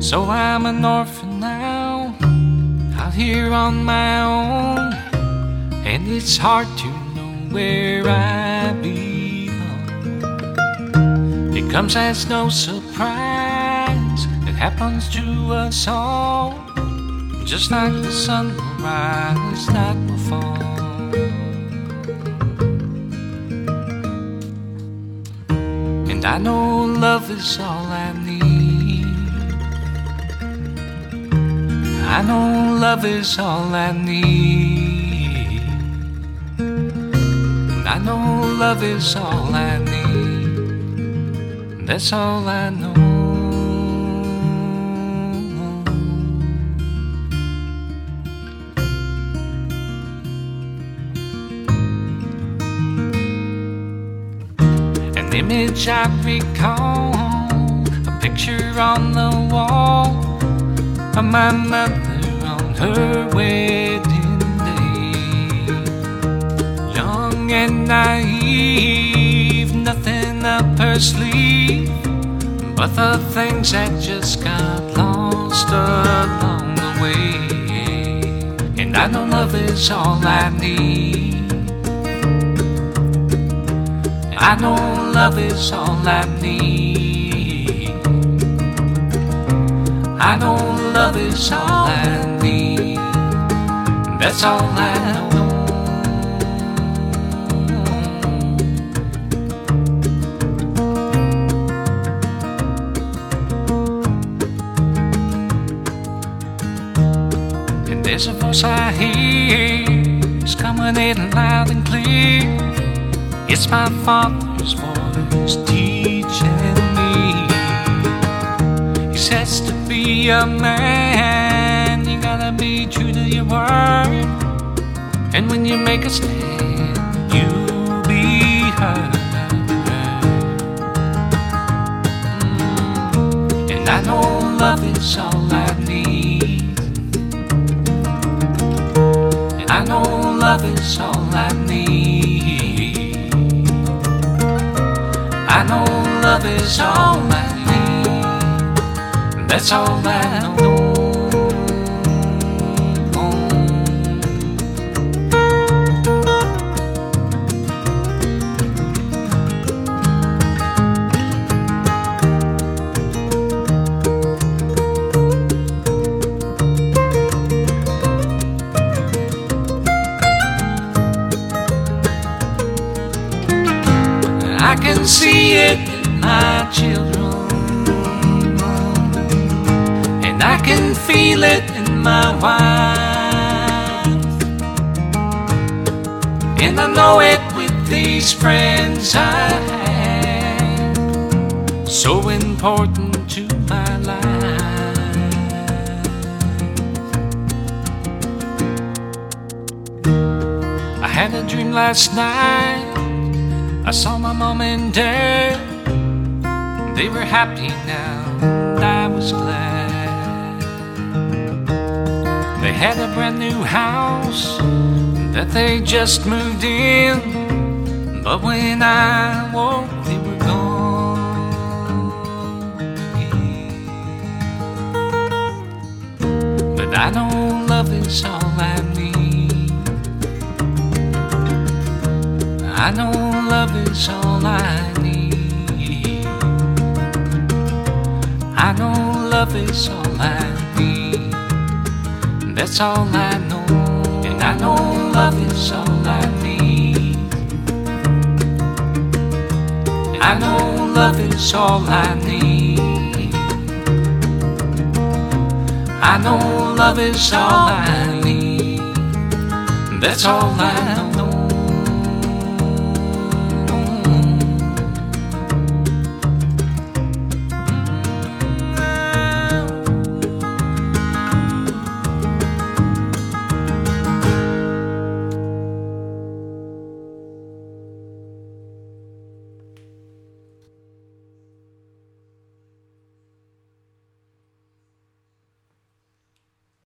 So I'm an orphan now, out here on my own, and it's hard to know where I belong. It comes as no surprise, it happens to us all, just like the sun will rise, night will fall. And I know love is all I need. I know love is all I need. And I know love is all I need. That's all I know. An image I recall, a picture on the wall of my mother on her wedding day. Young and naive, nothing up her sleeve but the things that just got lost along the way. And I know love is all I need. I know love is all I need. I know love is all I need. That's all I know. And there's a voice I hear, it's coming in loud and clear. It's my father's voice teaching me. He says to be a man, you gotta be true to your word. And when you make a stand, you'll be heard. And I know love is all I need. And I know love is all I need. I know love is all I need. That's all I know. I can see it in my children, and I can feel it in my wife, and I know it with these friends I have, so important to my life. I had a dream last night. I saw my mom and dad, they were happy now, and I was glad. They had a brand new house that they just moved in, but when I woke, they were gone. But I know love is all I need. I know love is all I need. I know love is all I need. That's all I know. And I know love is all I need. I know love is all I need. I know love is all I need. That's all I know.